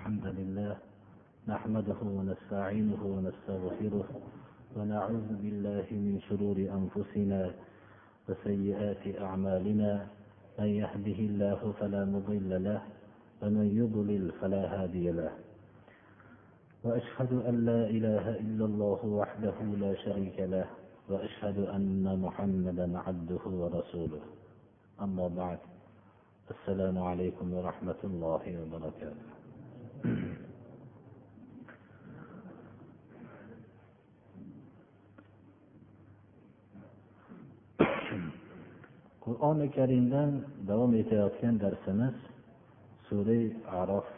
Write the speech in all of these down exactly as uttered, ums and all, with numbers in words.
الحمد لله نحمده ونستعينه ونستغفره ونعوذ بالله من شرور أنفسنا وسيئات أعمالنا من يهده الله فلا مضل له ومن يضلل فلا هادي له وأشهد أن لا إله إلا الله وحده لا شريك له وأشهد أن محمدا عبده ورسوله أما بعد السلام عليكم ورحمة الله وبركاته. Qur'oni Karimdan davom etayotgan darsimiz Sura A'rof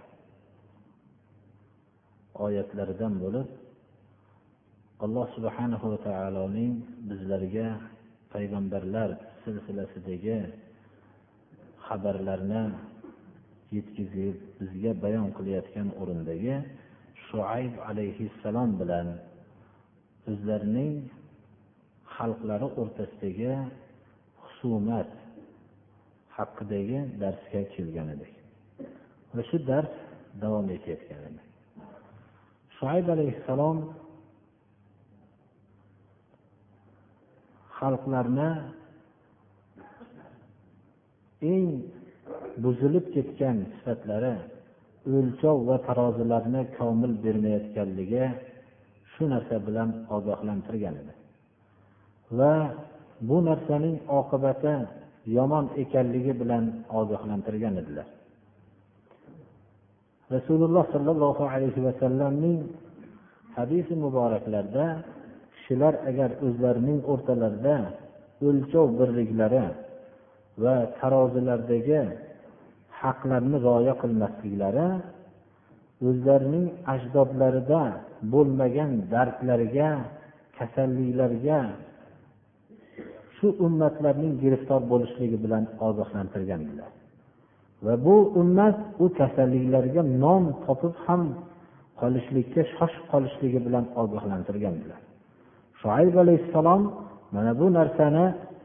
oyatlaridan bo'lib, Alloh subhanahu va taoloning bizlarga payg'ambarlar silsilasidagi xabarlarni yetkazib bizga bayon qilayotgan o'rindagi Shuayb alayhissalom bilan o'zlarining xalqlari o'rtasidagi husumat haqidagi darsga kelgan edik. Va shu dars davom etayotgan edi. Shuayb alayhissalom xalqlarni eng buzilib ketgan sifatlari, o'lchov va tarozilarni komil bermayotganligi shu narsa bilan ogohlantirgan edi. Va bu narsaning oqibati yomon ekanligi bilan ogohlantirgan edilar. Rasululloh sallallohu alayhi va sallamning hadisi muboraklarida kishilar agar o'zlarining o'rtalarida o'lchov birliklari va tarozilardagi haqlarni rioya qilmasliklari o'zlarining ajdodlarida bo'lmagan dardlarga, kasalliklarga shu ummatlarning giriftor bo'lishligi bilan ogohlantirgandilar. Va bu ummat u kasalliklarga nom topib ham qolishlikka shoshib qolishligi bilan ogohlantirgandilar. Shuayb alayhissalom mana bu narsani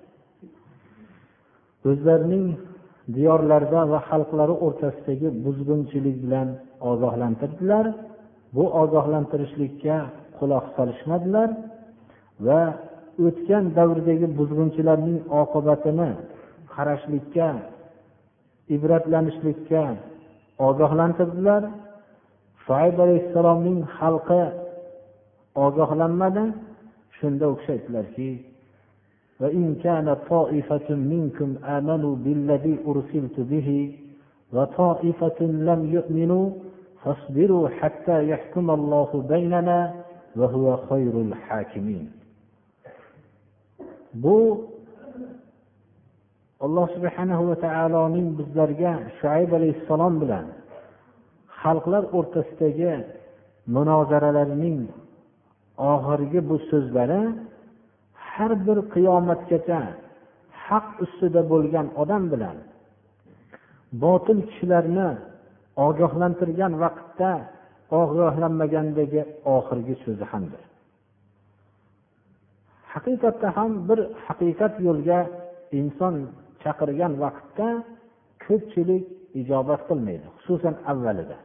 o'zlarining diyorlarida va xalqlari o'rtasidagi buzg'unchilik bilan ogohlantirdilar. Bu ogohlantirishlikka quloq solishmadilar va o'tgan davrdagi buzg'unchilarning oqibatini qarashlikka, ibratlanishlikka ogohlantirdilar. Shuayb alayhissalomning xalqi ogohlanmadi. Shunda u kishi aytdilarki: وَإِنْ كَانَ طَائِفَةٌ مِنْكُمْ آمَنُوا بِالَّذِي أُرْسِلْتُ بِهِ وَطَائِفَةٌ لَمْ يُؤْمِنُوا فَاصْبِرُوا حَتَّى يَحْكُمَ اللَّهُ بَيْنَنَا وَهُوَ خَيْرُ الْحَاكِمِينَ. Bu Alloh subhanahu va taoloning bizlarga Shuayb alayhissalom bilan xalqlar o'rtasidagi munozaralarining oxirgi bu so'zlari har bir qiyomatgacha haq ustida bo'lgan odam bilan botil kishilarni ogohlantirgan vaqtda ogohlanmagandagi oxirgi so'zi hamdir. Haqiqatda ham bir haqiqat yo'lga inson chaqirgan vaqtda ko'pchilik ijobat qilmaydi, xususan avvalida.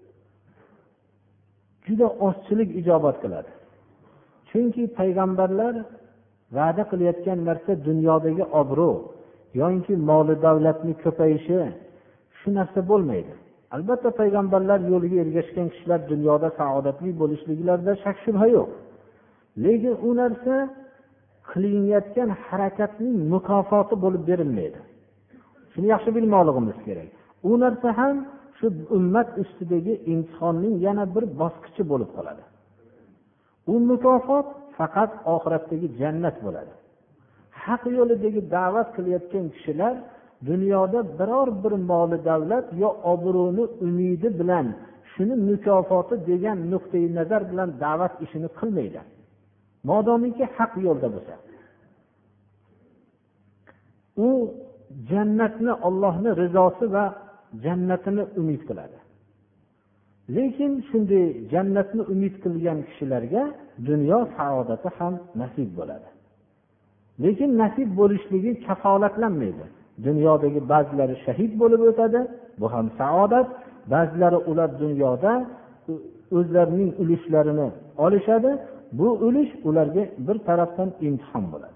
Juda ozchilik ijobat qiladi. Chunki payg'ambarlar va'da qilayotgan narsa dunyodagi obro' yoki moli davlatning ko'payishi, shu narsa bo'lmaydi. Albatta payg'ambarlar yo'liga ergashgan kishilar dunyoda saodatli bo'lishliklarida shak shubha yo'q. Lekin u narsa qilinayotgan harakatning mukofoti bo'lib berilmaydi. Shuni yaxshi bilmoqligimiz kerak. U narsa ham shu ummat ustidagi imtihonning yana bir bosqichi bo'lib qoladi. U mukofot faqat oxiratdagi jannat bo'ladi. Haq yo'lidagi da'vat qilayotgan kishilar dunyoda biror bir moli davlat yo obro'ni umidi bilan shuni mukofoti degan nuqtai nazar bilan da'vat ishini qilmaydi. Modomiki haq yo'lda bo'lsa. U jannatni, Allohning rizosi va jannatini umid qiladi. Lekin shunday jannatni umid qilgan kishilarga dunyo saodati ham nasib bo'ladi. Lekin nasib bo'lishligi kafolatlanmaydi. Dunyodagi ba'zilari shahid bo'lib o'tadi, bu ham saodat. ba'zilari ular dunyoda o'zlarining ulushlarini olishadi. Bu ulush ularga bir tarafdan imtihon bo'ladi.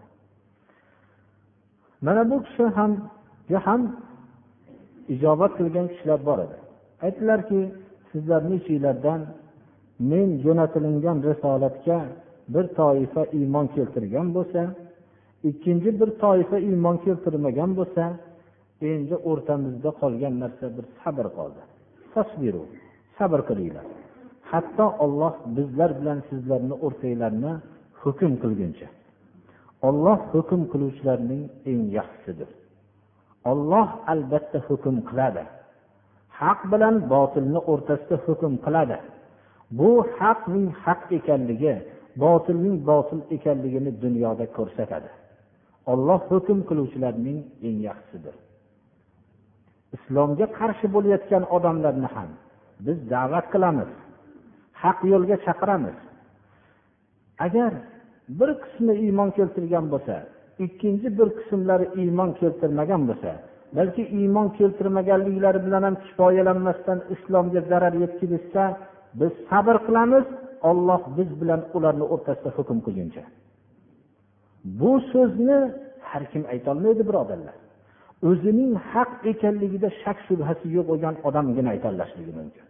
Mana bu kishi ham ham ijobat qilgan kishilar bor edi. Aytdilarki, sizlarning ichingizdan men jo'natilingan risolatga bir toifa iymon keltirgan bo'lsa, ikkinchi bir toifa iymon keltirmagan bo'lsa, endi o'rtamizda qolgan narsa bir sabr qoldi. Tasbiru, sabr qilinglar. Hatto Alloh bizlar bilan sizlarning o'rtanglarni hukm qilguncha. Alloh hukm qiluvchilarning eng yaxshisidir. Alloh albatta hukm qiladi. Haq bilan botilni o'rtasida hukm qiladi. Bu haqning haq ekanligi, botilning botil ekanligini dunyoda ko'rsatadi. Alloh hukm qiluvchilarning eng yaxshisidir. Islomga qarshi bo'layotgan odamlarni ham biz da'vat qilamiz, haq yo'lga chaqiramiz. Agar bir qismi iymon keltirgan bo'lsa, ikkinchi bir qismlari iymon keltirmagan bo'lsa, balki iymon keltirmaganliklari bilan ham kifoyalanmasdan islomga zarar yetkazsa, biz sabr qilamiz, Alloh biz bilan ularning o'rtasida hukm qilguncha. Bu so'zni har kim ayta olmaydi, birodarlar. O'zining haq ekanligida shak shubhasi yo'q bo'lgan odamgina ayta olashligi mumkin.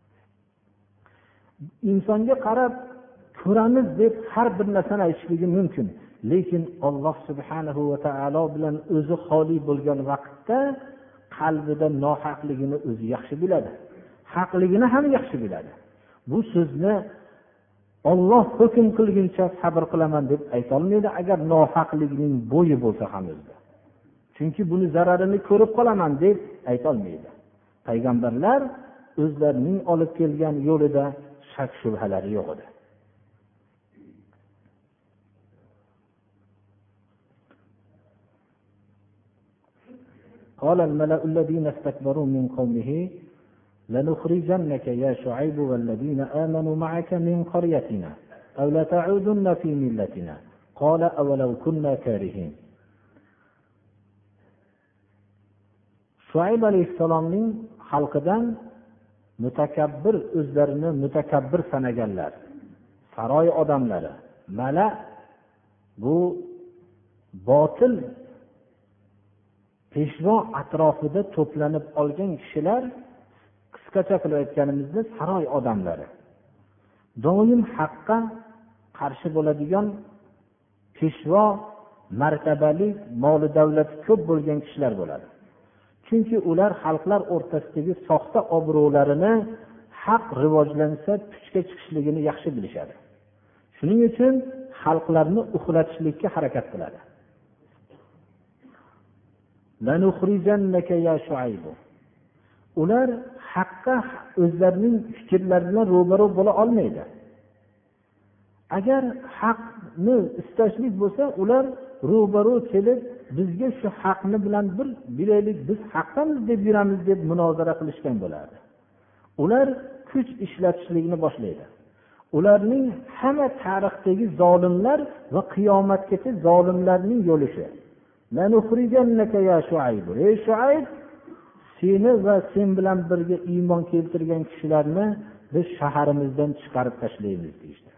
Insonga qarab ko'ramiz deb har bir narsani aytishligi mumkin, lekin Alloh subhanahu va taolo bilan o'zi xoli bo'lgan vaqtda qalbida nohaqligini o'zi yaxshi biladi, haqligini ham yaxshi biladi. Bu so'zni Alloh hukm qilguncha sabr qilaman deb ayta olmaydi, agar nohaqlikning bo'yi bo'lsa ham o'zida. Chunki buni zararini ko'rib qolaman deb ayta olmaydi. Payg'ambarlar o'zlarining olib kelgan yo'lida shak shubhalari yo'q edi. قال الملأ الذين استكبروا من قومه لنخرجنك يا شعيب والذين آمنوا معك من قريتنا أو لتعودن في ملتنا قال أولو كنا كارهين. Shuayb alayhissalomning xalqidan mutakabbir, o'zlarini mutakabbir sanaganlar, saroy odamlari, mala, bu botil peshvo atrofida to'planib olgan kishilar, qisqacha qilib aytganimizda saroy odamlari, doim haqqa qarshi bo'ladigan peshvo, martabali, moli davlati ko'p bo'lgan kishilar bo'ladi. Chunki ular xalqlar o'rtasidagi soxta obro'larini haq rivojlansa kuchga chiqishligini yaxshi bilishadi. Shuning uchun xalqlarni uxlatishlikka harakat qiladi. Lanukhrijannaka ya Shuayb. Ular haqqa o'zlarining fikrlari bilan ro'baro bo'la olmaydi. Agar haqni istashlik bo'lsa, ular ro'baro kelib bizga shu haqni bilan bir bilaylik, biz haqdamiz deb yuramiz deb munozara qilishgan bo'lardi. Ular kuch ishlatishlikni boshlaydi. Ularning hamma tarixdagi zolimlar va qiyomatgacha zolimlarning yo'li shu. Lanukhrijannaka ya Shuayb. Ey Shuayb, seni va sen bilan birga iymon keltirgan kishilarni biz shaharimizdan chiqarib tashlaymiz deydi.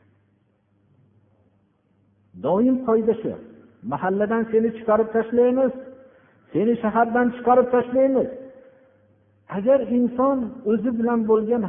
Doim qoida shu. Mahalladan seni chiqarib tashlaymiz, seni shahardan chiqarib tashlaymiz. Agar inson o'zi bilan bo'lgan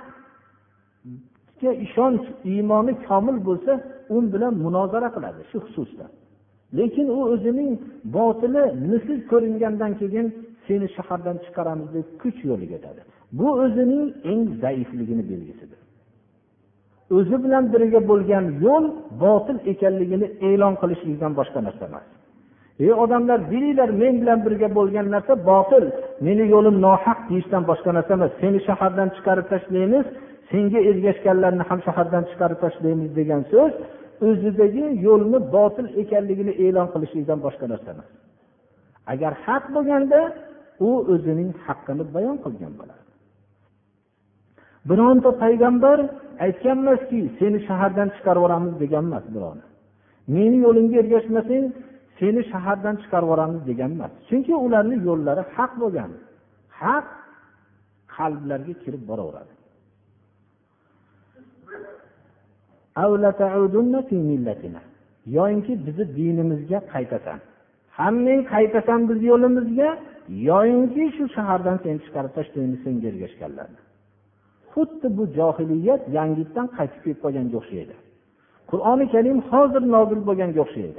haqga ishonch, iymoni komil bo'lsa, u bilan munozara qiladi shu xususda. Lekin u o'zining botili misl ko'ringandan keyin seni shahardan chiqaramiz deb kuch yo'liga ketadi. Bu o'zining eng zaifligini belgisidir. O'zi bilan birga bo'lgan yo'l botil ekanligini e'lon qilishlikdan boshqa narsa emas. Ey odamlar, bilinglar, men bilan birga bo'lgan narsa botil, meni yo'lim nohaq deyishdan boshqa narsa emas. Seni shahardan chiqarib tashlaymiz, senga ergashganlarni ham shahardan chiqarib tashlaymiz degan so'z o'zidagi yo'lni botil ekanligini e'lon qilishlikdan boshqa narsa emas. Agar haq bo'lganda, u o'zining haqqini bayon qilgan bo'ladi. Bironta payg'ambar aytgan emaski, seni shahardan chiqarib yuboramiz degan emas, birovni. Meni yo'limga ergashmasang, seni shahardan chiqarib yuboramiz degan emas. Chunki ularning yo'llari haq bo'lgan. Haq qalblarga kirib boraveradi. yoyinki bizni dinimizga qaytasan, hammang qaytasan biz yo'limizga, yoyinki shu shahardan seni chiqarib tashlaymiz senga ergashganlarni. Xuddi bu johiliyat yangitdan qaytib kelib qolganga o'xshaydi. Qur'oni Karim hozir nozil bo'lganga o'xshaydi.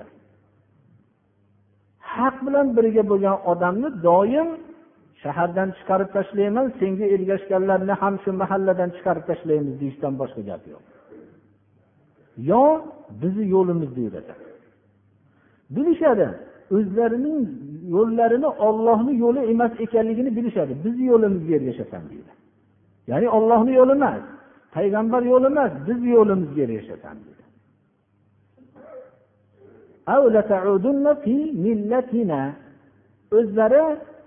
Haq bilan birga bo'lgan odamni doim shahardan chiqarib tashlayman, senga ergashganlarni ham shu mahalladan chiqarib tashlaymiz deyishdan boshqa gap yo'q. Yo bizni yo'limizda yuradi. Bilishadi, o'zlarining yo'llarini Allohning yo'li emas ekanligini bilishadi. Bizni yo'limizga ergashasan deydi. Ya'ni Allohning yo'li emas, payg'ambar yo'li emas, biz yo'limizga ergashasan deydi. Aw la ta'udunna fi millatina, o'zlari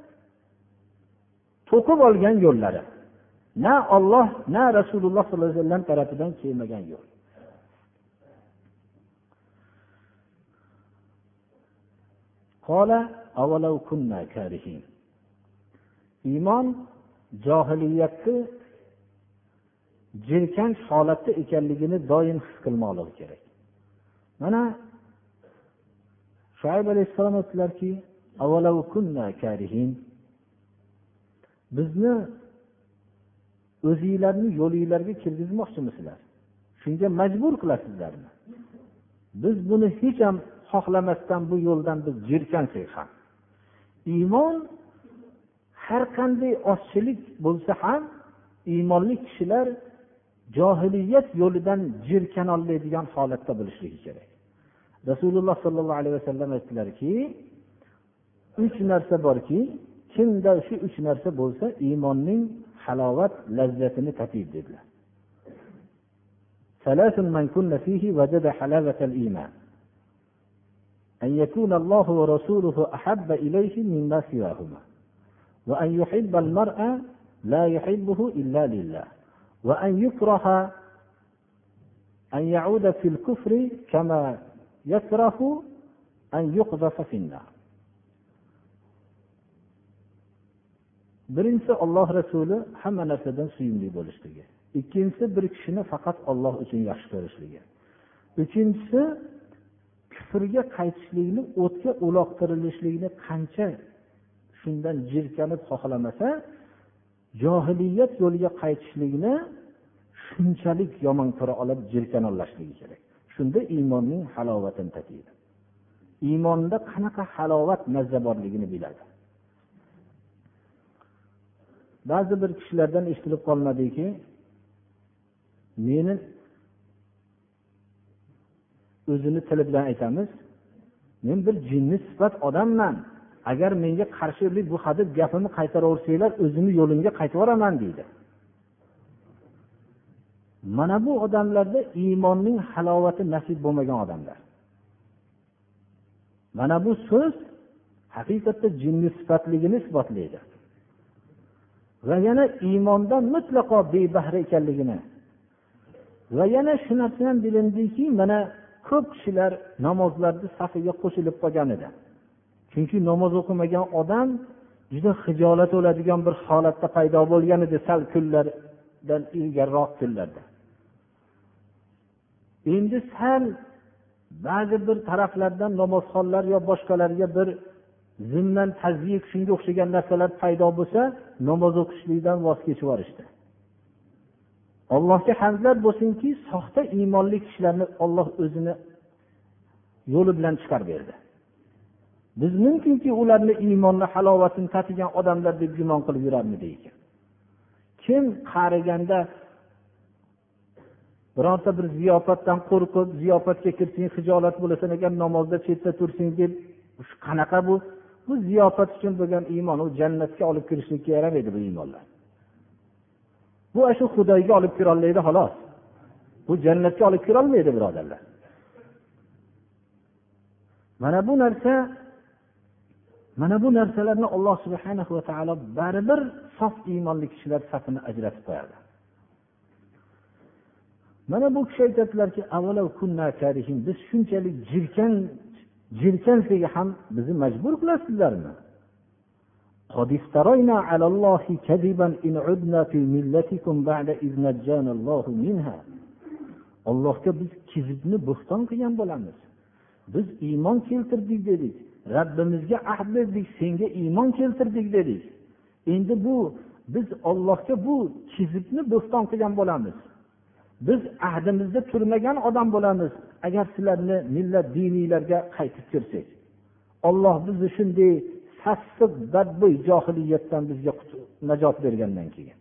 to'qib olgan yo'llari. Na Alloh, na Rasululloh sollallohu alayhi vasallam tarafidan kelmagan yo'l. Qala avalau kunna karihin. Iymon johiliyatni jirkanch holatda ekanligini doim his qilmoqligi kerak. Mana Shuayb alayhissalom aytdilarki, avalau kunna karihin. Bizni o'zingizlarning yo'lingizlarga kirgizmoqchimisizlar? Shunga majbur qilasizlarmi? Biz buni hech ham xohlamasdan bu yo'ldan biz jirkansak ham, iymon har qanday ozchilik bo'lsa ham iymonli kishilar johiliyat yo'lidan jirkan olmaydigan holatda bo'lishligi kerak. Rasululloh sollallohu alayhi vasallam aytdilarki, uch narsa borki, kimda shu uch narsa bo'lsa, iymonning halovat lazzatini tatiydi dedilar. Salasun man kunna fihi wajada halawatal iman. أن يكون الله ورسوله أحب إليه مما سواهما وأن يحب المرء لا يحبه إلا لله وأن يكره أن يعود في الكفر كما يكره أن يقذف في النار. Birinchisi Alloh Rasuli hamma narsadan suyumli bo'lishligi. Ikkinchisi bir kishini faqat Alloh uchun yaxshi ko'rishligi. Uchinchisi kufrga qaytishlikni, o'tga uloqtirilishlikni qancha shundan jirkanib xohlamasa, johiliyat yo'liga qaytishlikni shunchalik yomon ko'ra olib jirkanollashligi kerak. Shunda iymonning halovatini tatiydi. Iymonda qanaqa halovat mazza borligini biladi. Ba'zi bir kishilardan eshitilib qolmadiki, meni o'zini tili bilan aytamiz, men bir jinni sifat odamman. Agar menga qarshilik bu hadib gapimni qaytaraversanglar, o'zimni yo'limga qaytib boraman deydi. Mana bu odamlarda iymonning halovati nasib bo'lmagan odamlar. Mana bu so'z haqiqatda jinni sifatligini isbotlaydi. Va yana iymondan mutlaqo bebahra ekanligini. Va yana shu narsa ham bilindiki, mana ko'p kishilar namozlarda safiga qo'shilib qolgan edi. Chunki namoz o'qimagan odam juda xijolat bo'ladigan bir holatda paydo bo'lgan edi sal kunlardan ilgariroq kunlarda. Endi sal ba'zi bir taraflardan namozxonlar yo boshqalarga bir zimnan tazyik shunga o'xshagan narsalar paydo bo'lsa, namoz o'qishlikdan voz kechib yuborishdi. Allohga hamdlar bo'lsinki, soxta iymonli kishilarni Alloh o'zini yo'li bilan chiqarib berdi. Biz mumkinki ularni iymonning halovatini tatigan odamlar deb gumon qilib yurarmidi ekan. Kim qariganda birorta bir ziyofatdan qo'rqib, ziyofatga kirsang xijolat bo'lasan ekan, namozda chetda tursang deb, shu qanaqa bu? Bu ziyofat uchun bo'lgan iymon, u jannatga olib kirishlikka yaramaydi bu iymonlar. Bu shu Xudoyga olib kira olmaydi xolos. Bu jannatga olib kira olmaydi birodarlar. Mana bu narsa mana bu narsalarni Alloh subhanahu va taolo baribir sof iymonli kishilar safini ajratib qo'yadi. Mana bu kishi aytadilarki, avvalo kunna karihin, biz shunchalik jirkan jirkansiga ham bizni majbur qilasizlarmi? قد افترينا على الله كذبا إن عدنا في ملتكم بعد إذ نجانا الله منها. Allohga biz kizibni bo'xton qilgan bo'lamiz. Biz iymon keltirdik dedik. Rabbimizga ahd berdik, senga iymon keltirdik dedik. Endi bu biz Allohga bu kizibni bo'xton qilgan bo'lamiz. Biz ahdimizda turmagan odam bo'lamiz agar sizlarni millat diniylarga qaytib kirsak. Alloh bizni shunday sassiq badbo'y johiliyatdan bizga najot bergandan keyin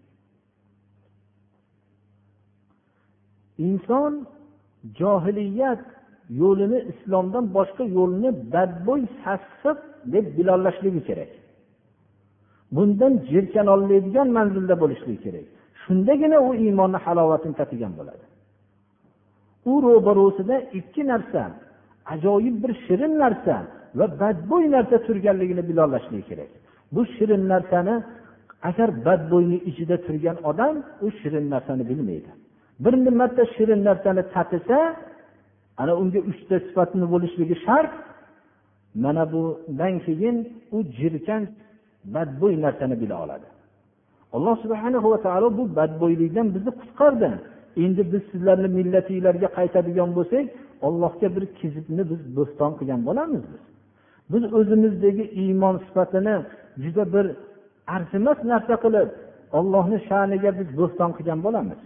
inson johiliyat yo'lini islomdan boshqa yo'lni badbo'y sassiq deb bilollashligi kerak. Bundan jirkan oladigan manzilda bo'lishligi kerak. Shundagina u iymonning halovatini tatigan bo'ladi. U ro'barosida ikki narsa, ajoyib bir shirin narsa va badbo'y narsa turganligini bilollashligi kerak. Bu shirin narsani agar badbo'yning ichida turgan odam u shirin narsani bilmaydi. Bir marta shirin narsani tatisa, ana unga uchta sifatini bo'lishligi shart. Mana bundan keyin u jirkan badbo'y narsani bila oladi. Alloh subhanahu va taolo bu badbo'ylikdan bizni qutqardi. Endi biz sizlarning millatingizlarga qaytadigan bo'lsak, Allohga bir kizibni biz bo'xton qilgan bo'lamiz biz. Biz o'zimizdagi iymon sifatini juda bir arzimas narsa qilib, Allohning sha'niga biz bo'xton qilgan bo'lamiz.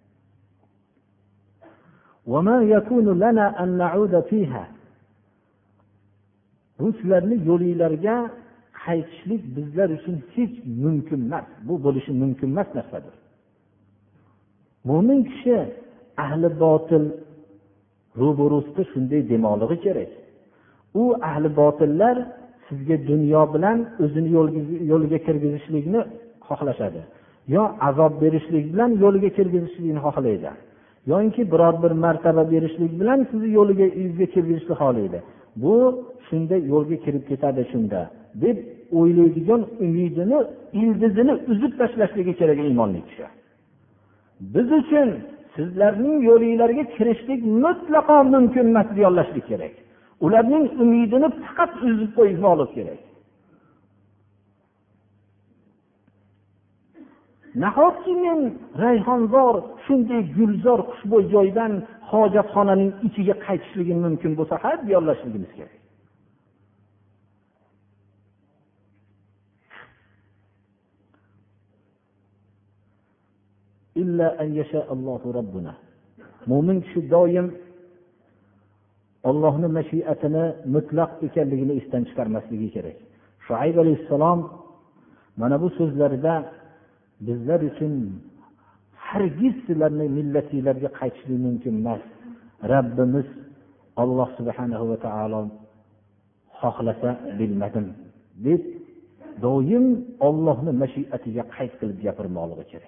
Va ma yakunu lana an na'uda fiha. Bu sizlarning yo'lingizlarga qaytishlik bizlar uchun hech mumkin emas. Bu bo'lishi mumkin emas narsadir. Mo'min kishi ahli botil ro'barosida shunday demoqligi kerak. U ahli botillar sizga dunyo bilan o'zini yo'liga kirgizishlikni xohlashadi. Yo azob berishlik bilan yo'liga kirgizishlikni xohlaydi. Yo'inki biror bir martaba berishlik bilan sizni yo'liga yuzga kirgizishni xohlaydi. Bu shunda yo'lga kirib ketadi shunda deb o'ylaydigan umidini, ildizini uzib tashlashligi kerak iymonli kishi. Biz uchun sizlarning yo'lingizlarga kirishlik mutlaqo mumkin emas deyolashlik kerak. Ularning umidini faqat uzib qo'yishmoqlik kerak. Nahotki men rayhonzor, shunday gulzor, xushbo'y joydan hojatxonaning ichiga qaytishligim mumkin bo'lsa, har deyolashligimiz kerak. illa an yasha Allohu robbuna. Mo'min kishi doim Allohning mashiatini mutlaq ekanligini esdan chiqarmasligi kerak. Shuayb alayhisalom mana bu so'zlarida bizlar uchun hargiz sizlarning millatingizlarga qaytishlik mumkin emas. Rabbimiz Alloh subhanahu va taolo xohlasa bilmadim deb doim Allohning mashiatiga qayt qilib gapirmoqligi kerak.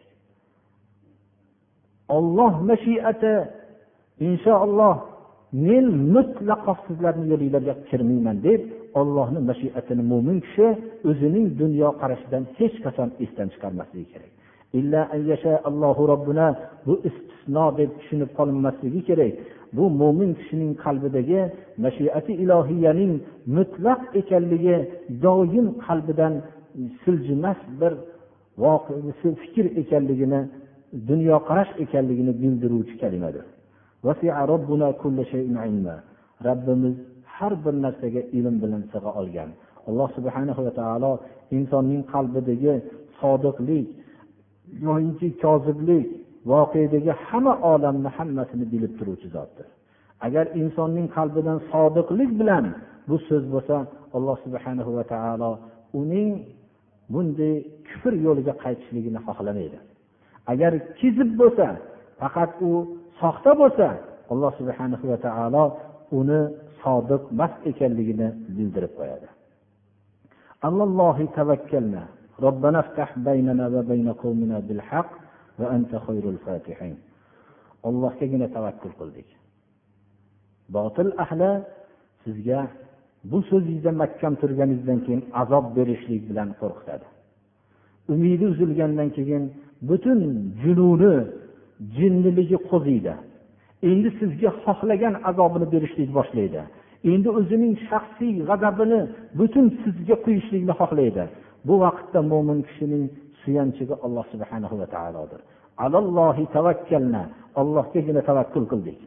Alloh mashiati inshaalloh men mutlaqo sizlarning yo'lingizlarga kirmayman deb Allohning mashiatini mo'min kishi o'zining dunyo qarashidan hech qachon esdan chiqarmasligi kerak. Illa an yasha Allohu robbuna bu istisno deb tushunib qolinmasligi kerak. Bu mo'min kishining qalbidagi mashiati ilohiyaning mutlaq ekanligi doim qalbidan siljimas bir voqea fikr ekanligini, dunyo qarash ekanligini bildiruvchi kalimadir. Wasi'a robbuna kulli shay'in ilma. Rabbimiz har bir narsaga ilm bilan sig'a olgan. Alloh subhanahu va taolo insonning qalbidagi sodiqlik yoki koziblik, voqeadagi hamma olamni hammasini bilib turuvchi zotdir. Agar insonning qalbidan sodiqlik bilan bu so'z bo'lsa, Alloh subhanahu va taolo uning bunday kufr yo'liga qaytishligini xohlamaydi. Agar kizib bo'lsa, faqat u soxta bo'lsa, Alloh subhanahu va taolo uni sodiq emas ekanligini bildirib qo'yadi. Allohhi tavakkalna. Robbana iftah baynana va bayna qawmina bil haqq va anta khayrul fatihin. Allohgagina tavakkul qildik. Botil ahli sizga bu so'zingizda mahkam turganingizdan keyin azob berishlik bilan qo'rqitadi. Umidi uzilgandan keyin butun jununi, jinniligi qo'ziydi. Endi sizga xohlagan azobini berishlik boshlaydi. Endi o'zining shaxsiy g'azabini butun sizga qo'yishlikni xohlaydi. Bu vaqtda mo'min kishining suyanchigi Alloh subhanahu va taolodir. Alallohi tavakkalna. Allohgagina tavakkul qildik.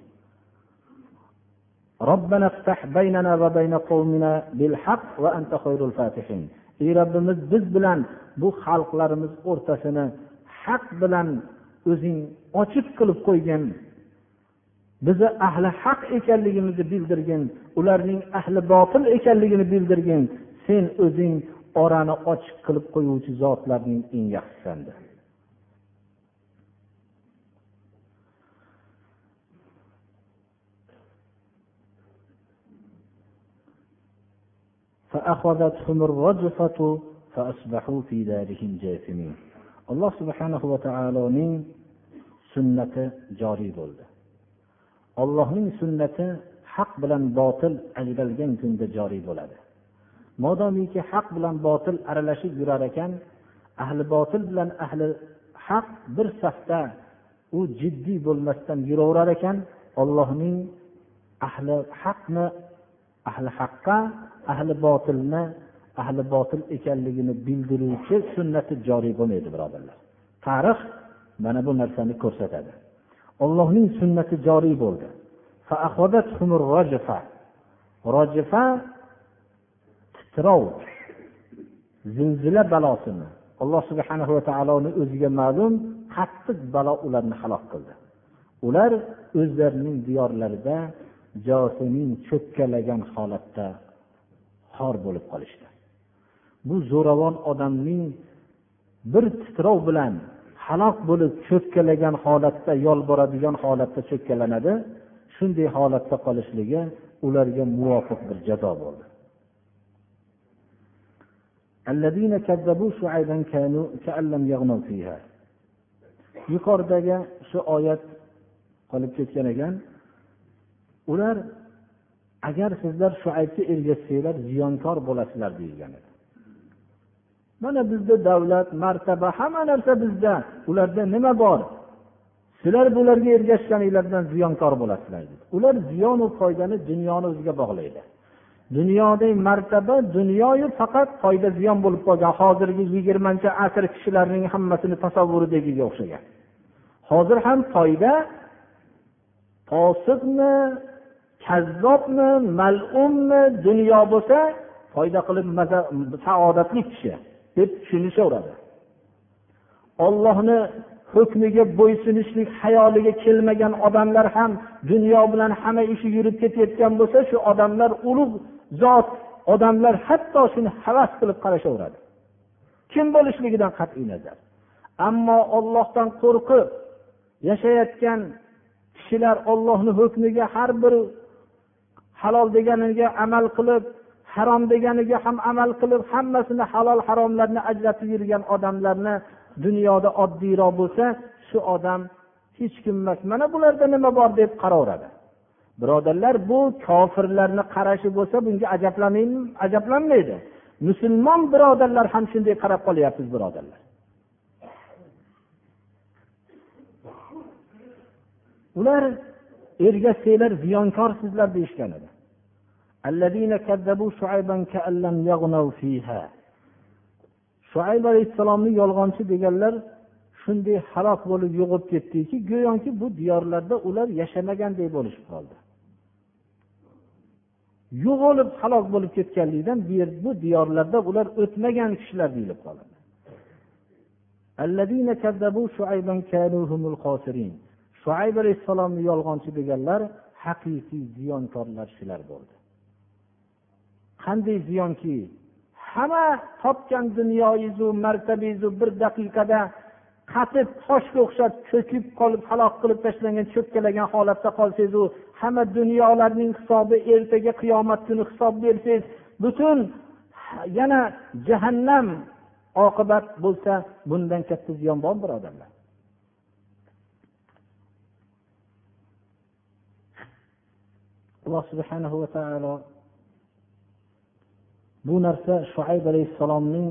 Robbana iftah baynana va bayna qawmina bil haqq va anta khayrul fatihin. Ey Robbimiz, biz bilan bu xalqlarimiz o'rtasini haq bilan o'zing ochiq qilib qo'ygan. Bizi ahli haq ekanligimizni bildirgin, ularning ahli botil ekanligini bildirgin. Sen o'zing orani ochiq qilib qo'yuvchi zotlarning eng yaxshisisandir. فأخذتهم الرجفة فأصبحوا في دارهم جاثمين. Alloh subhanahu va taoloning sunnati joriy bo'ldi. Allohning sunnati haq bilan botil ajralgan kunda joriy bo'ladi. Modomiki haq bilan botil aralashib yurar ekan, ahli botil bilan ahli haq bir safda u jiddiy bo'lmasdan yuraverar ekan, Allohning ahli haqni ahli haqqa, ahli botilni ahli botil ekanligini bildiruvchi sunnati joriy bo'lmaydi, birodarlar. Tarix mana bu narsani ko'rsatadi. Allohning sunnati joriy bo'ldi. Fa akhadathumur rajfa. Rajfa titrov, zilzila balosini Alloh subhanahu va taoloning o'ziga ma'lum qattiq balo ularni halok qildi. Ular o'zlarining diyorlarida josining cho'kkalagan holatda xor bo'lib qolishdi. Bu zo'ravon odamning bir titrov bilan halok bo'lib cho'kkalagan holatda, yolboradigan holatda cho'kkalanadi. Shunday holatda qolishligi ularga muvofiq bir jazo bo'ldi. الذين كذبوا شعيبا كانوا كأن لم يغنوا فيها. Yuqoridagi shu oyat qolib ketgan ekan. Ular agar sizlar Shuaybga ergashsanglar ziyonkor bo'lasizlar degan edi. Mana bizda davlat, martaba, hamma narsa bizda. Ularda nima bor? Sizlar bularga ergashganinglardan ziyonkor bo'lasizlar dedi. Ular ziyon va foydani dunyoni o'ziga bog'laydi. Dunyodagi martaba, dunyoyu faqat foyda ziyon bo'lib qolgan. Hozirgi yigirmanchi asr kishilarining hammasini tasavvuridagiga o'xshagan. Hozir ham foyda fosiqmi, kazzobmi, mal'ummi dunyo bo'lsa, foyda qilib saodatli kishi deb tushunishaveradi. Allohni hukmiga bo'ysunishlik hayoliga kelmagan odamlar ham dunyo bilan hamma ishi yurib ketayotgan bo'lsa, shu odamlar ulug' zot odamlar hatto shuni havas qilib qarashaveradi. Kim bo'lishligidan qat'iy nazar. Ammo Allohdan qo'rqib yashayotgan kishilar Allohning hukmiga har bir halol deganiga amal qilib, harom deganiga ham amal qilib, hammasini halol haromlarni ajratib yurgan odamlarni dunyoda oddiyroq bo'lsa, shu odam hech kim emas. Mana bularda nima bor deb qaraveradi. Birodarlar, bu kofirlarni qarashi bo'lsa, bunga ajablanmaymi? Ajablanmaydi. Musulmon birodarlar ham shunday qarab qolyapsiz, birodarlar. Ular ergashsanglar ziyonkorsizlar deyishgan edi. Allazina kazzabu Shuayban ka'an lam yaghnaw fiha. Shuayb alayhisalomni yolg'onchi deganlar shunday halok bo'lib yo'qib ketdiki, go'yoki bu diyorlarda ular yashamaganday bo'lishib qoldi. Yo'qolib halok bo'lib ketganligidan bu diyorlarda ular o'tmagan kishilar deyilib qoladi. Allazina kazzabu Shuayban kanu humul khosirin. Shuayb alayhisalomni yolg'onchi deganlar haqiqiy ziyonkorlar shular bo'ldi. Qanday ziyonki, hamma topgan dunyoyingiz, martabangiz bir daqiqada qatib toshga o'xshab cho'kib qolib halok qilib tashlangan, cho'kkalagan holatda qolsangiz, hamma dunyolarning hisobi ertaga qiyomat kuni hisob bersangiz, butun yana jahannam oqibat bo'lsa, bundan katta ziyon bor, birodarlar. Alloh subhanahu va taolo bu narsa Shuayb alayhisalomning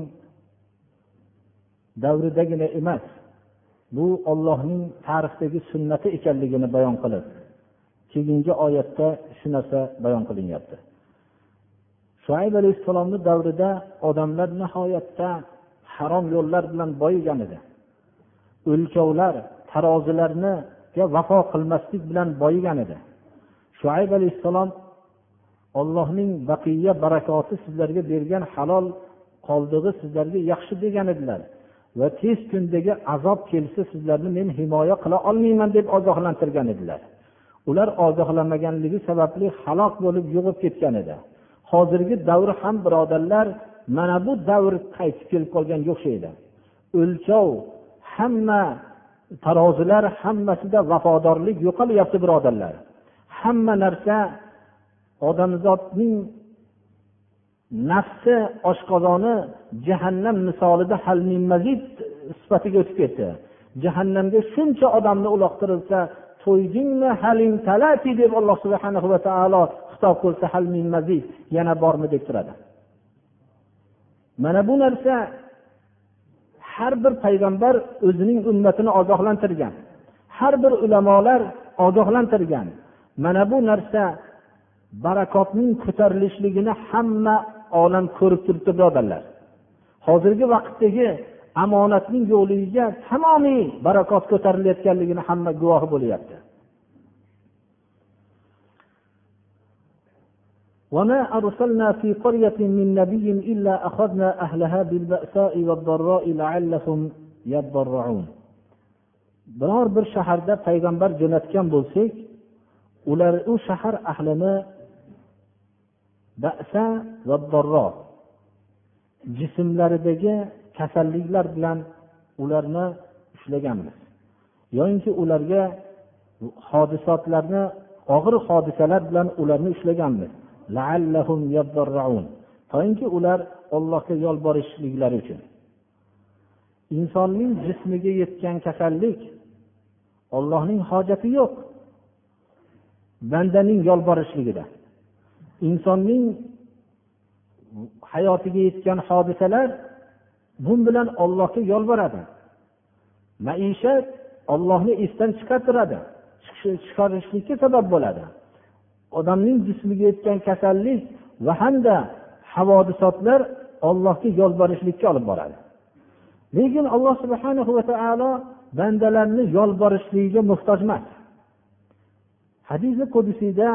davridagina emas, bu Allohning tarixdagi sunnati ekanligini bayon qilib, keyingi oyatda shu narsa bayon qilinyapti. Shuayb alayhisalomning davrida odamlar nihoyatda harom yo'llar bilan boyigan edi. O'lchovlar, tarozilarni vafo qilmaslik bilan boyigan edi. Shuayb alayhissalom Allohning baqiya barakoti sizlarga bergan halol qoldig'i sizlarga yaxshi degan edilar va tez kundagi azob kelsa sizlarni men himoya qila olmayman deb ogohlantirgan edilar. Ular ogohlanmaganligi sababli halok bo'lib yo'qib ketgan edi. Hozirgi davr ham birodarlar mana bu davr qaytib kelib qolgan o'xshaydi. O'lchov, hamma tarozilar hammasida vafodorlik yo'qolyapti birodarlar. Hamma narsa odamzodning nafsi oshqozoni jahannam misolida halmin mazid sifatiga o'tib ketdi. Jahannamga shuncha odamni uloqtirilsa, to'ydingmi haling talati deb Alloh subhanahu va taolo xitob qilsa, halmin mazid yana bormi deb turadi. Mana bu narsa har bir payg'ambar o'zining ummatini ogohlantirgan. Har bir ulamolar ogohlantirgan. Mana bu narsa barakotning ko'tarilishligini hamma olam ko'rib turibdi birodarlar. Hozirgi vaqtdagi amonatning yo'liga tamomiy barakot ko'tarilayotganligini hamma guvohi bo'lyapti. وَمَا أَرْسَلْنَا فِي قَرْيَةٍ مِّن نَّبِيٍّ إِلَّا أَخَذْنَا أَهْلَهَا بِالْبَأْسَاءِ وَالضَّرَّاءِ لَعَلَّهُمْ يَضَّرَّعُونَ. Biror bir shaharda payg'ambar jo'natgan bo'lsak, ular u shahar ahlini ba'sa va darro jismlaridagi kasalliklar bilan ularni ushlaganmiz. Yo'inki ularga hodisotlarni, og'ir hodisalar bilan ularni ushlaganmiz. La'allahum yaddarra'un. To'yinki ular Allohga yolborishliklari uchun. Insonning jismiga yetgan kasallik Allohning hojati yo'q. Bandaning yolborishligida. Insonning hayotiga yetgan hodisalar bu bilan Allohga yolboradi. Maishat Allohni esdan chiqartiradi, chiqarishlikka sabab bo'ladi. Odamning jismiga yetgan kasallik va hamda havodisotlar Allohga yolborishlikka olib boradi. Lekin Alloh subhanahu va taolo bandalarni yolborishligiga muhtoj emas. Hadis-i qudusiyda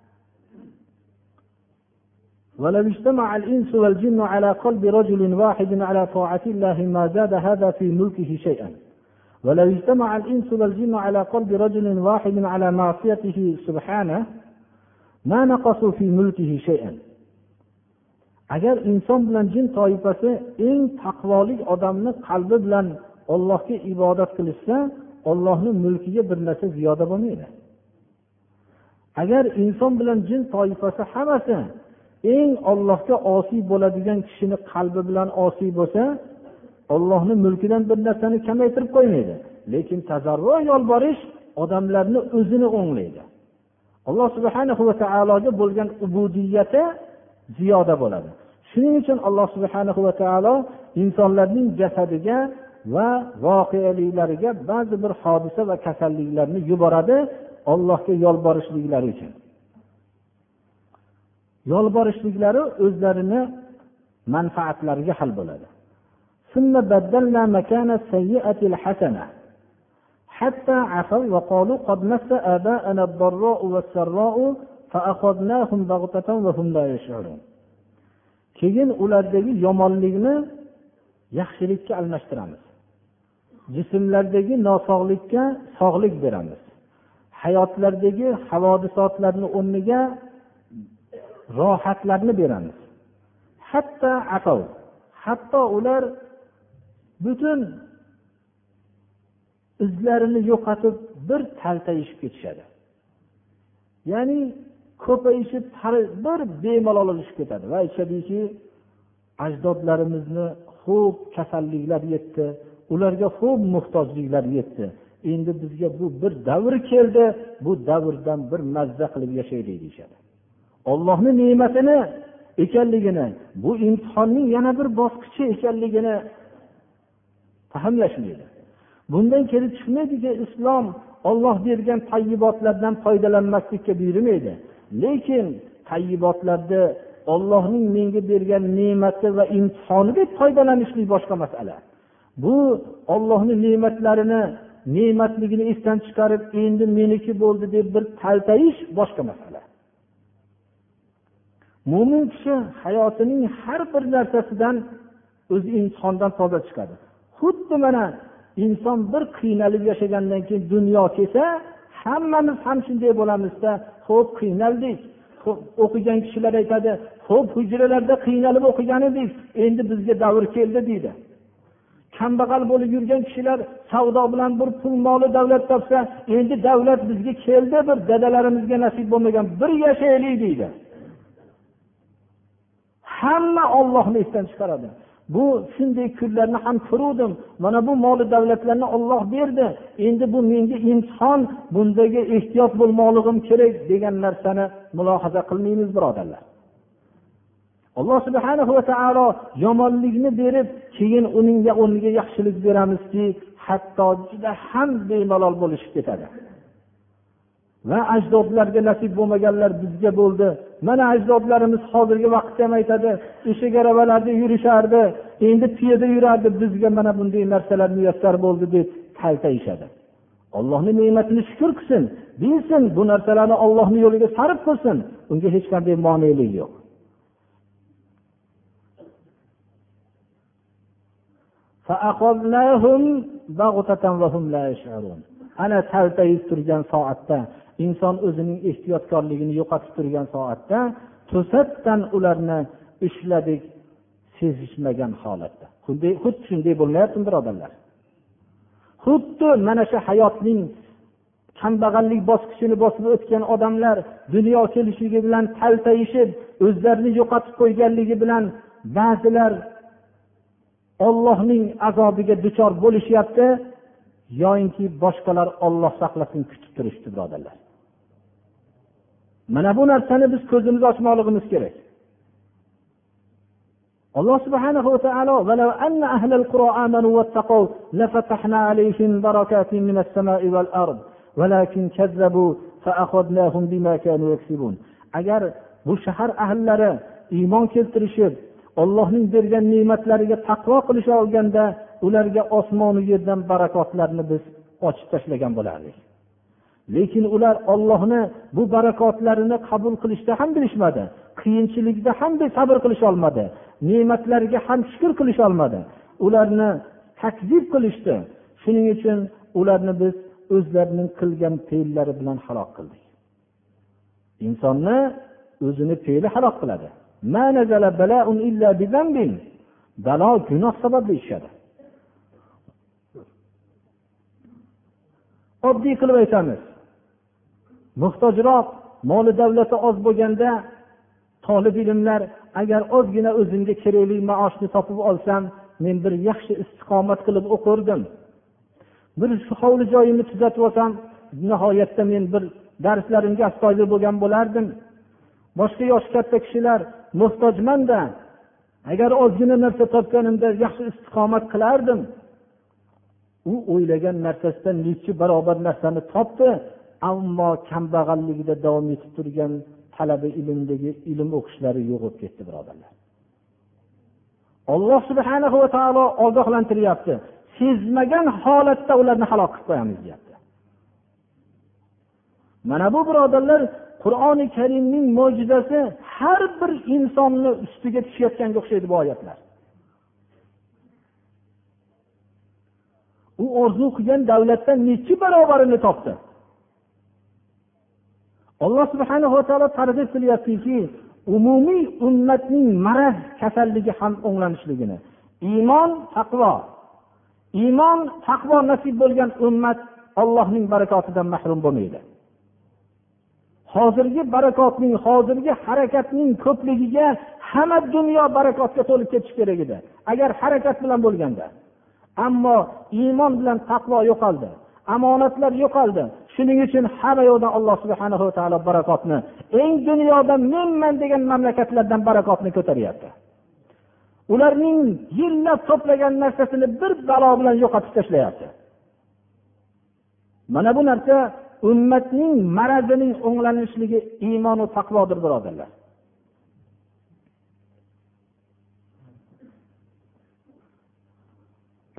وَلَوْ اجْتَمَعَ الْإِنسُ وَالْجِنُّ عَلَى قَلْبِ رَجُلٍ وَاحِدٍ عَلَى طَاعَةِ اللَّهِ مَا زَادَ هَذَا فِي مُلْكِهِ شَيْئًا وَلَوْ اجْتَمَعَ الْإِنسُ وَالْجِنُّ عَلَى قَلْبِ رَجُلٍ وَاحِدٍ عَلَى مَعْصِيَتِهِ سُبْحَانَهُ مَا نَقَصُوا فِي مُلْكِهِ شَيْئًا. Agar inson bilan jin toifasi eng taqvolik odamni qalbi bilan Allohga ibodat qilsa, Allohning mulkiga bir narsa ziyoda bo'lmaydi. Agar inson bilan jin toifasi hammasi eng Allohga osiy bo'ladigan kishini qalbi bilan osiy bo'lsa, Allohning mulkidan bir narsani kamaytirib qo'ymaydi. Lekin tazarru yolborish odamlarni o'zini o'nglaydi. Alloh subhanahu va taologa bo'lgan ubudiyati ziyoda bo'ladi. Shuning uchun Alloh subhanahu va taolo insonlarning jasadiga va voqealiklariga ba'zi bir hodisa va kasalliklarni yuboradi, Allohga yolborishliklari uchun. Yolborishliklari o'zlarini manfaatlariga hal bo'ladi. Summa baddalna makana sayyi'atil hasana hatta afaw wa qalu qad massa aba'ana ad-darra'u was-sarra'u fa akhadnahum baghtatan wa hum la yash'urun. Keyin ulardagi yomonlikni yaxshilikka almashtiramiz. Jismlardagi nosog'likka sog'lik beramiz. Hayotlardagi havodisotlarning o'rniga rohatlarni beramiz. Hatto afav, hatto ular butun izlarini yo'qotib bir taltayishib ketishadi. Ya'ni ko'payishib bir bemalol olishib ketadi va aytadiki, ajdodlarimizni xo'p kasalliklar yetdi, ularga xo'p muhtojliklar yetdi. Endi bizga bu bir davr keldi, bu davrdan bir mazza qilib yashaylik deyshadi. Allohning ne'matini ekanligini, bu imtihonning yana bir bosqichi ekanligini fahmlashmaydi. Bundan kelib chiqmaydiki, islom Alloh bergan tayyibotlardan foydalanmaslikka buyurmaydi. Lekin tayyibotlarni Allohning menga bergan ne'mati va imtihonidan foydalanishlik boshqa masala. Bu Allohning ne'matlarini, ne'matligini esdan chiqarib, endi meniki bo'ldi deb bir taltayish boshqa masala. Mo'min kishi hayotining har bir narsasidan o'zi imtihondan toza chiqadi. Xuddi mana inson bir qiynalib yashagandan keyin dunyo kelsa, hammamiz ham shunday bo'lamizda, xo'p qiynaldik. Xo'p o'qigan kishilar aytadi, xo'p hujralarda qiynalib o'qigan edik, endi bizga davr keldi deydi. Kambag'al bo'lib yurgan kishilar savdo bilan bir pul moli davlat topsa, endi davlat bizga keldi, bir dadalarimizga nasib bo'lmagan bir yashaylik deydi. Hamma Allohni esdan chiqaradi. Bu shunday kunlarni ham ko'rdim. Mana bu mol davlatlarni Alloh berdi. Endi bu menga imtihon, bundaga ehtiyot bo'lmoqligim kerak degan narsani mulohaza qilmaymiz, birodarlar. Alloh subhanahu va taolo yomonlikni berib, keyin uning o'rniga yaxshilik beramizki, hatto juda ham bemalol bo'lishib ketadi. Va ajdodlarga nasib bo'lmaganlar bizga bo'ldi. Mana ajdodlarimiz hozirgi vaqtda ham aytadi, eshak aravalarda yurishardi, endi piyoda yurardi, bizga mana bunday narsalar muyassar bo'ldi deb taltayishadi. Allohning ne'matini shukr qilsin, bilsin, bu narsalarni Allohning yo'liga sarf qilsin, unga hech qanday monelik yo'q. فَأَخَذْنَاهُمْ بَغْتَةً وَهُمْ لَا يَشْعُرُونَ. Ana taltayib turgan soatda, inson o'zining ehtiyotkorligini yo'qotib turgan soatda to'satdan ularni ushladik, sezishmagan holatda. Xuddi xuddi shunday bo'lmayapti, birodarlar. Xuddi mana shu hayotning kambag'allik bosqichini bosib o'tgan odamlar dunyo kelishligi bilan taltayishib, o'zlarini yo'qotib qo'yganligi bilan ba'zilar Allohning azobiga duchor bo'lishyapti, yo'inki boshqalar Alloh saqlasin kutib turishdi, birodarlar. Mana bu narsani biz ko'zimizni ochmoqligimiz kerak. Alloh subhanahu va taolo "Valav anna ahlal qura amanu wattaqaw lafatahna alayhim barakatin minas samai wal ard, walakin kazzabu fa akhadnahum bima kanu yaksibun." Agar bu shahar ahllari iymon keltirishib, Allohning bergan ne'matlariga taqvo qilisha olganda, ularga osmon va yerdan barakotlarni biz ochib tashlagan bo'lardik. Lekin ular Allohni bu barakotlarini qabul qilishda ham bilishmadi. Qiyinchilikda ham sabr qilisha olmadi. Ne'matlariga ham shukr qilisha olmadi. Ularni takzib qilishdi. Shuning uchun ularni biz o'zlarining qilgan fe'llari bilan halok qildik. Insonni o'zini fe'li halok qiladi. Ma nazala bala'un illa bi dhanbin. Balo gunoh sababli ishadi. Oddiy qilib aytamiz. Muhtojroq, moli davlati oz bo'lganda talib ilmlar agar ozgina o'zimga kerakli maoshni topib olsam, men bir yaxshi istiqomat qilib o'qirdim. Bir shu hovli joyimni tuzatib olsam, nihoyatda men bir darslarimga astoydil bo'lgan bo'lardim. Boshqa yosh katta kishilar muhtojmanda, agar ozgina narsa topganimda yaxshi istiqomat qilardim. U o'ylagan narsasidan necha barobar narsani topdi, ammo kambag'alligida davom etib turgan talaba ilmdagi ilm o'qishlari yo'qib ketdi, birodarlar. Alloh subhanahu va taolo ogohlantiryapti. Sezmagan holatda ularni halok qilib qo'yamiz deyapti. Mana bu, birodarlar, Qur'oni Karimning mo'jizasi, har bir insonni ustiga tushayotganga o'xshaydi bu oyatlar. U orzu qilgan davlatdan necha barobarini topdi. Alloh subhanahu va taolo targ'ib qilyaptiki, umumiy ummatning maraz kasalligi ham o'nglanishligini. Iymon, taqvo. Iymon, taqvo nasib bo'lgan ummat Allohning barakotidan mahrum bo'lmaydi. Hozirgi barakotning, hozirgi harakatning ko'pligiga hamma dunyo barakotga to'lib ketish kerak edi, agar harakat bilan bo'lganda. Ammo iymon bilan taqvo yo'qoldi, amonatlar yo'qoldi. Shuning uchun hamma yo'ldan Alloh subhanahu va taolo barakotni, eng dunyoda menman degan mamlakatlardan barakotni ko'taryapti. Ularning yillab to'plagan narsasini bir balo bilan yo'qotib tashlayapti. Mana bu narsa ummatning marazining o'nglanishligi iymon va taqvodir, birodarlar.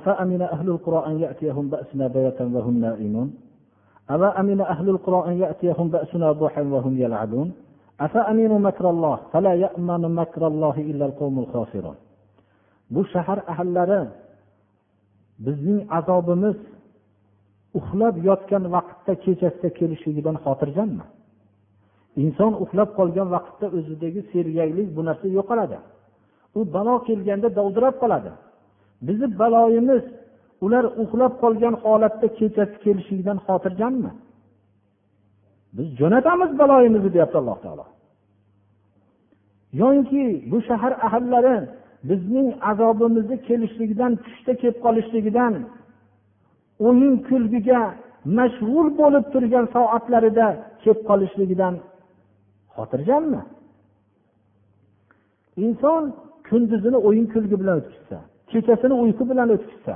أفأمن أهل القرى أن يأتيهم بأسنا بياتا وهم نائمون أفأمن أهل القرى أن يأتيهم بأسنا ضحى وهم يلعبون أفأمنوا مكر الله فلا يأمن مكر الله إلا القوم الخاسرون. Bu shahar ahllari bizning azobimiz uxlab yotgan vaqtda kechasida kelishligidan xotirjammi? Inson uxlab qolgan vaqtda o'zidagi sergaklik bu narsa yo'qoladi. U balo kelganda dovdirab qoladi. Bizning baloyimiz ular uxlab qolgan holatda kechasi kelishligidan xotirjammi? Biz jo'natamiz baloyimizni deyapti Alloh taolo. Yo'inki bu shahar ahllari bizning azobimizni kelishligidan, tushda kelib qolishligidan, o'yin kulgiga mashg'ul bo'lib turgan soatlarida kelib qolishligidan xotirjammi? Inson kunduzini o'yin kulgi bilan o'tkazsa, kechasini uyqu bilan o'tkazsa,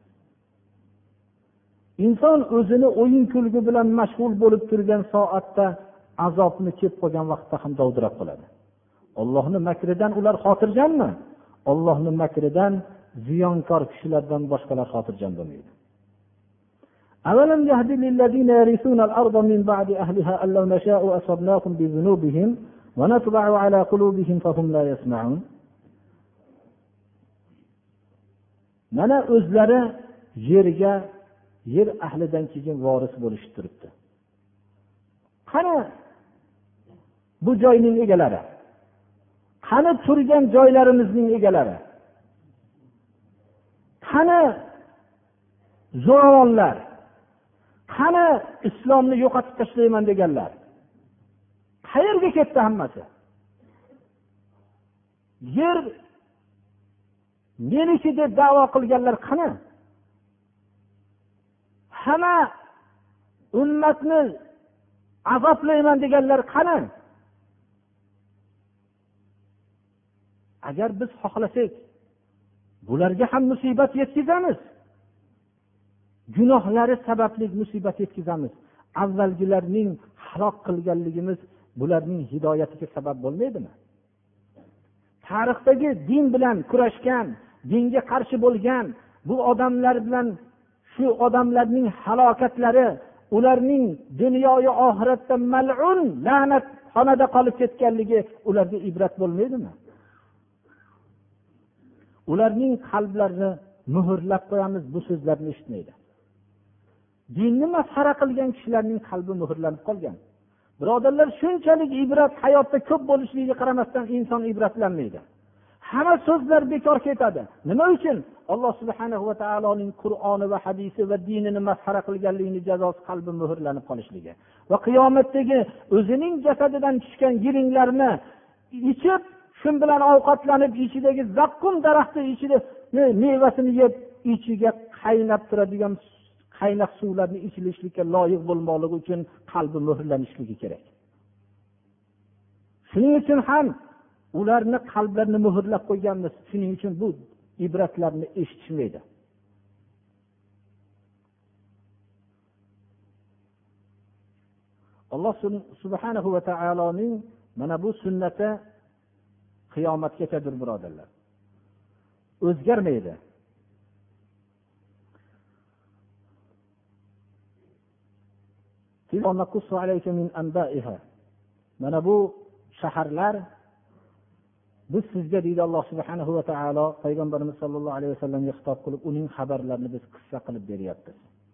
inson o'zini o'yin kulgi bilan mashg'ul bo'lib turgan soatda azobni kelib qolgan vaqtda ham dovdirab qoladi. Allohning makridan ular xotirjammi? Allohning makridan ziyonkor kishilardan boshqalar xotirjam bo'lmaydi. Avalam yahdi lillazina yarisuna al-ardha min ba'di ahliha allaw nasha'u asabnahum bi dhunubihim wa natba'u ala qulubihim fahum la yasma'un. Mana o'zlari yerga yer ahlidan keyin voris bo'lishib turibdi. Qani bu joyning egalari? Qani turgan joylarimizning egalari? Qani zo'ravonlar? Qani islomni yo'qotib tashlayman deganlar? Qayerga ketdi hammasi? Yer meniki deb da'vo qilganlar qani? Hamma ummatni azoblayman deganlar qani? Agar biz xohlasak, bularga ham musibat yetkazamiz. Gunohlari sababli musibat yetkazamiz. Avvalgilarning halok qilganligimiz bularning hidoyatiga sabab bo'lmaydimi? Tarixdagi din bilan kurashgan, dinga qarshi bo'lgan bu odamlar bilan shu odamlarning halokatlari, ularning dunyoyu oxiratda mal'un, la'nat xonada qolib ketganligi ularga ibrat bo'lmaydimi? Ularning qalblarini muhrlab qo'yamiz, bu so'zlarni eshitmaydi. Dinni masxara qilgan kishilarning qalbi muhrlanib qolgan. Birodarlar, shunchalik ibrat hayotda ko'p bo'lishligiga qaramasdan inson ibratlanmaydi. Hamma so'zlar bekor ketadi. Nima uchun? Alloh subhanahu va taoloning Qur'oni va hadisi va dinini masxara qilganligining jazosi qalbi muhrlanib qolishligi. Va qiyomatdagi o'zining jasadidan tushgan yiringlarni ichib, shun bilan ovqatlanib, ichidagi zaqqum daraxti ichida mevasini yeb, ichiga qaynab turadigan qaynoq suvlarni ichilishlikka loyiq bo'lmoqligi uchun qalbi muhrlanishligi kerak. Shuning uchun ham ularni qalblarini muhrlab qo'yganmiz. Shuning uchun bu ibratlarni eshitishmaydi. Alloh subhanahu va taoloning mana bu sunnati qiyomatgachadir, birodarlar. O'zgarmaydi. Mana bu shaharlar biz sizga deydi Alloh subhanahu va taolo payg'ambarimiz sollallohu alayhi vasallamga xitob qilib uning xabarlarini biz qissa qilib beryapmiz.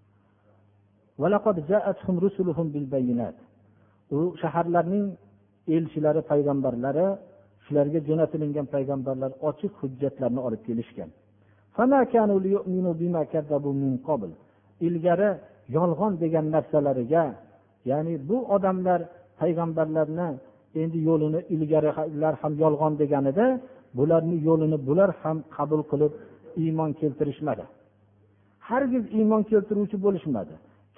U shaharlarning elchilari, payg'ambarlari, shularga jo'natilingan payg'ambarlar ochiq hujjatlarni olib kelishgan. Ilgari yolg'on degan narsalariga, ya'ni bu odamlar payg'ambarlarni endi yo'lini ilgarilar ham yolg'on deganida, bularning yo'lini bular ham qabul qilib iymon keltirishmadi. Hargiz iymon keltiruvchi bo'lishmadi.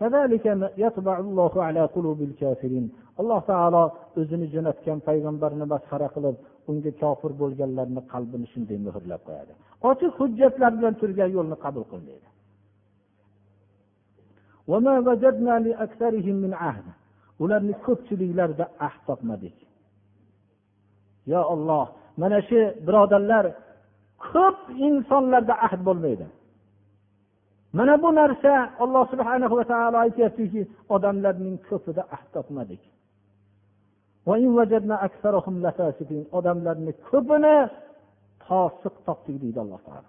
Alloh taolo o'zini jo'natgan payg'ambarni masxara qilib, unga kofir bo'lganlarning qalbini shunday muhrlab qo'yadi. Ochiq hujjatlar bilan turgan yo'lni qabul qilmaydi. Ularni ko'pchiliklarida ahd topmadik. Ya Alloh, mana shu birodarlar ko'p insonlarda ahd bo'lmaydi. Mana bu narsa Alloh subhanahu va taolo aytayaptiki, odamlarning ko'pida ahd topmadik. Va in wajadna aktharuhum lafasiqin, odamlarning ko'pini fosiq topdik deydi Alloh taolo.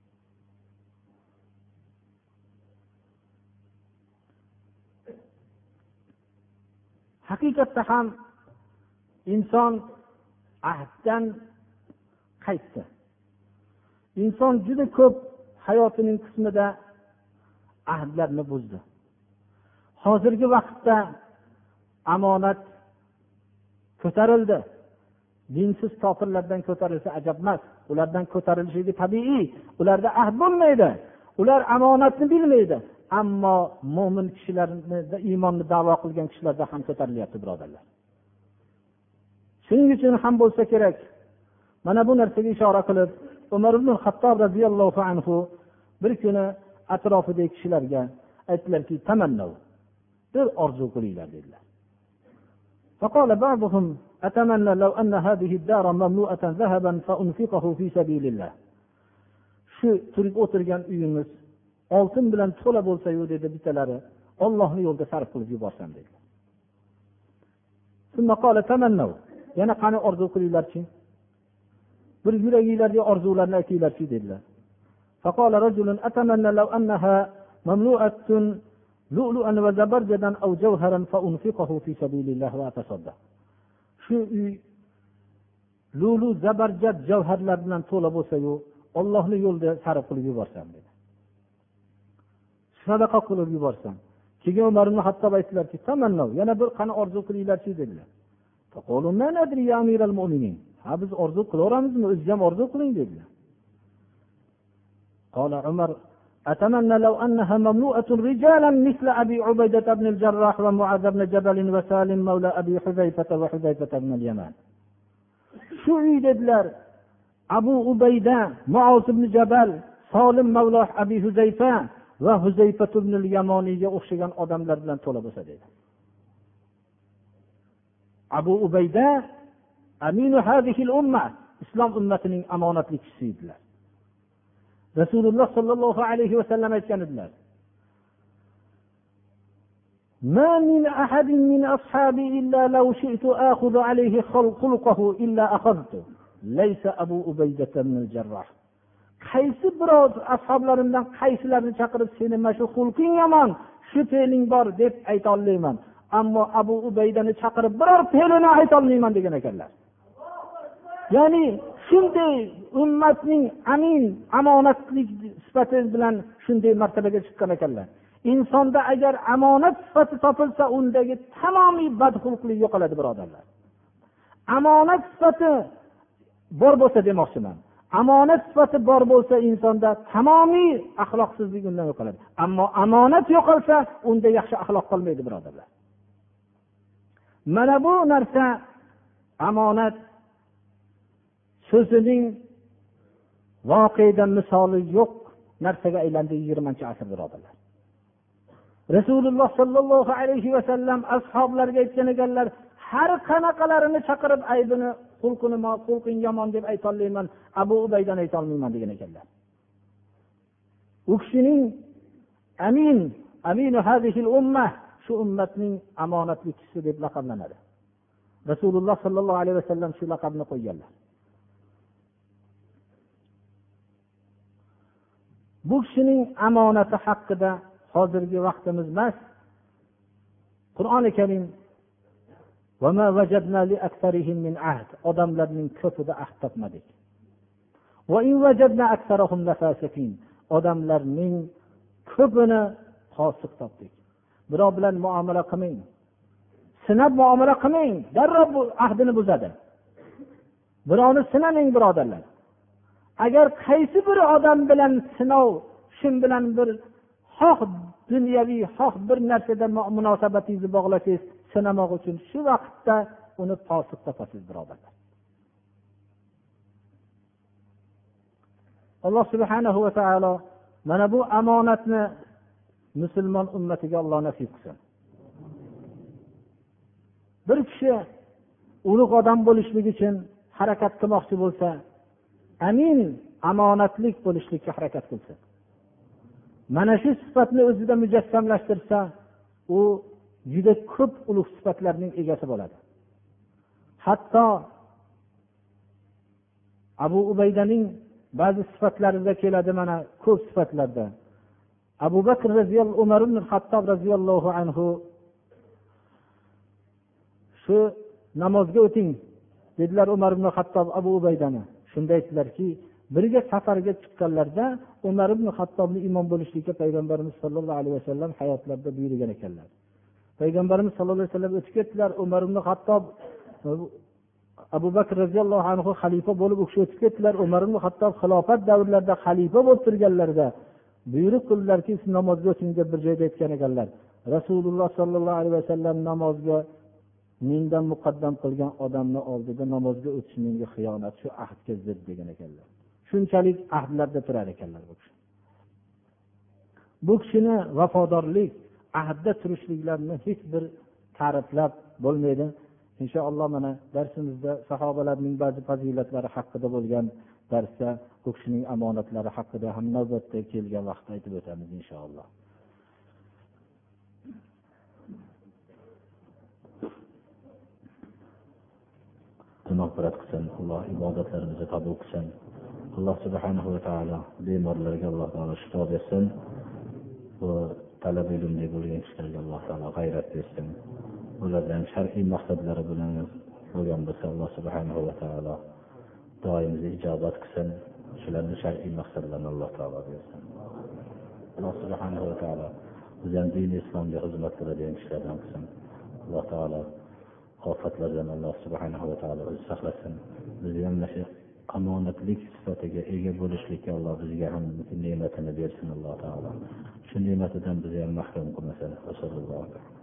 Haqiqatda ham inson ahddan qaytdi. Inson juda ko'p hayotining qismida ahdlarni buzdi. Hozirgi vaqtda amonat ko'tarildi. Dinsiz kofirlardan ko'tarilsa ajab emas. Ulardan ko'tarilishligi tabiiy. Ularda ahd bo'lmaydi. Ular amonatni bilmaydi. Ammo mo'min kishilarni, iymonni da'vo qilgan kishilarda ham ko'tarilyapti, birodarlar. Shuning uchun ham bo'lsa kerak, mana bu narsaga ishora qilib, Umar ibn Xattob radhiyallohu anhu bir kuni atrofidagi kishilarga aytdilarki, tamannav, bir orzu qilinglar dedilar. فقال بعضهم أتمنى لو أن هذه الدار مملوءة ذهبا فأنفقه في سبيل الله. Shu turib o'tirgan uyimiz oltin bilan to'la bo'lsa-yu dedi bitalari, Allohning yo'lida sarf qilib yuborsam dedilar. Shunda qala tamannav, yana qani orzu qilinglarchi? Bir yuragingizga orzularni aytinglarchi dedilar. فقال رجل أتمنى لو أنها مملوءة لؤلؤا وزبرجدا أو جوهرا فأنفقه في سبيل الله وأتصدق. Shu uy lulu zabarjad javharlar bilan to'la bo'lsa-yu, Allohning yo'lida sarf qilib yuborsam dedi. Sadaqa qilib yuborsam. Keyin Umar ibn Xattob aytdilarki, tamannav, yana bir qani orzu qilinglarchi dedilar. Faqulu ma nadri ya amiral mu'minin. Ha biz orzu qilaveramizmi? O'zingiz ham orzu qiling dedilar. Qala Umar أتمنى لو أنها مملوءة رجالا مثل أبي عبيدة بن الجراح ومعاذ بن جبل وسالم مولى أبي حذيفة وحذيفة بن اليمان. شو dedilar? Abu Ubayda, Muaz ibn Jabal, Salim mavla Abi Huzayfa va Huzayfa ibn al-Yamoniga o'xshagan odamlar bilan to'la bo'lsa dedi. Abu Ubayda aminu hadhihi al-umma, islom ummatining omonatli kishisi edilar. Rasululloh sallallohu alayhi va sallam aytgan edilar: "Ma min ahadin min ashabi illa law shi'tu akhudhu alayhi khulquhu illa akhadhtu." Laysa Abu Ubaydah ibn al-Jarrah. Qaysi biroz ashoblarimdan qaysilarini chaqirib, "Seni mana shu xulqing yomon, shu fe'ling bor" deb ayta olmayman. Ammo Abu Ubaydani chaqirib biror fe'lini ayta olmayman degan ekanlar. Ya'ni shunday ummatning amin, omonatlik sifati bilan shunday martabaga chiqqan ekanlar. Insonda agar omonat sifati topilsa, undagi tamomiy badxulqlik yo'qoladi, birodarlar. Omonat sifati bor bo'lsa demoqchiman. Omonat sifati bor bo'lsa, insonda tamomiy axloqsizlik undan yo'qoladi. Ammo omonat yo'qolsa, unda yaxshi axloq qolmaydi, birodarlar. Mana bu narsa omonat so'zining voqeada misoli yo'q narsaga aylandi yigirmanchi asr, birodarlar. Rasululloh sallallohu alayhi va sallam ashoblarga aytgan ekanlar, har qanaqalarini chaqirib aybini, xulqini, xulqing yomon deb ayta olmayman, Abu Ubaydan ayta olmayman degan ekanlar. U kishining amin, aminu hadhihi al-ummah, shu ummatning omonatli kishisi deb laqablanadi. Rasululloh sallallohu alayhi va sallam shu laqabni qo'yganlar. Bu kishining omonati haqida hozirgi vaqtimiz emas. Qur'oni Karim va ma wajadna li aktharihim min ahd, odamlarning ko'pida ahd topmadik. Va in wajadna aktharahum lafasiqin, odamlarning ko'pini fosiq topdik. Birov bilan muomala qilmang. Sinab muomala qilmang, darrov bu ahdini buzadi. Birovni sinamang, birodarlar. Agar qaysi bir odam bilan sinov, shin bilan bir xoh dunyoviy, xoh bir narsada munosabatingizni bog'lasangiz, sinamoq uchun shu vaqtda uni fosiq topasiz, birodarlar. Alloh subhanahu va taolo mana bu omonatni musulmon ummatiga Alloh nasib qilsin. Bir kishi ulug' odam bo'lishlik uchun harakat qilmoqchi bo'lsa, amin, omonatlik bo'lishlikka harakat qilsin. mana shu sifatni o'zida mujassamlashtirsa, u juda ko'p ulug' sifatlarning egasi bo'ladi. Hatto Abu Ubaydaning ba'zi sifatlarida keladi, mana ko'p sifatlarda. Abu Bakr roziyallohu Umar ibn Xattob roziyallohu anhu shu namozga o'ting dedilar Umar ibn Xattob Abu Ubaydani. Shunda aytdilarki, birga safarga chiqqanlarda Umar ibn Xattobni imom bo'lishlikka payg'ambarimiz sollallohu alayhi vasallam hayotlarida buyurgan ekanlar. Payg'ambarimiz sollallohu alayhi vasallam o'tib ketdilar. Umar ibn Xattob Abu Bakr roziyallohu anhu xalifa bo'lib o'tib ketdilar. Umar ibn Xattob xilofat davrlarida xalifa bo'lib turganlarida buyruq qildilarki, siz namozga o'ting deb bir joyda aytgan ekanlar. Rasululloh sollallohu alayhi vasallam namozga mendan muqaddam qilgan odamni oldida namozga o'tish menga xiyonat, shu ahdga zid degan ekanlar. Shunchalik ahdlarda turar ekanlar bu kishi. Bu kishini vafodorlik, ahdda turishliklarini hech bir ta'riflab bo'lmaydi. Inshaalloh mana darsimizda sahobalarning ba'zi fazilatlari haqida bo'lgan darsda bu kishining omonatlari haqida ham navbatda kelgan vaqtda aytib o'tamiz inshaalloh. Mag'firat qilsin, Alloh ibodatlarimizni qabul qilsin. Alloh subhanahu va taolo bemorlarga Alloh taolo shifo bersin. Bu talab ilmli bo'lgan kishilarga Alloh taolo g'ayrat bersin. Ulardan shar'iy maqsadlari bilan bo'lgan bo'lsa Alloh subhanahu va taolo doimiy ijobat qilsin. Shularning shar'iy maqsadlarini Alloh taolo bersin. Alloh subhanahu va taolo bizning din islomga xizmat qiladigan kishilardan qilsin. Alloh taolo ofatlardan Alloh subhanahu va taolo o'zi saqlasin. Bizga ham shu omonatlik sifatiga ega bo'lishlikka Alloh bizga ham ne'matini bersin Alloh taolo. Shu ne'matidan bizni ham mahrum qilmasin. Sallallohu alayhi